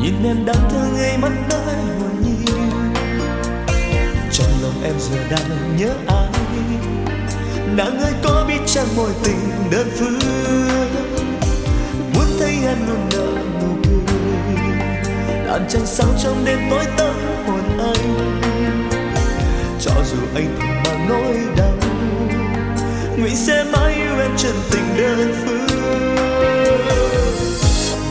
nhìn em đang thơ ngây mắt nói hồn nhiên. Trong lòng em giờ đang nhớ ai, nàng ơi có biết chăng mối tình đơn phương, muốn thấy em luôn nở nụ cười, đàn trăng sáng trong đêm tối tăm hồn anh. Cho dù anh thầm mang nỗi đau, nguyện sẽ mãi yêu em chân tình đơn phương.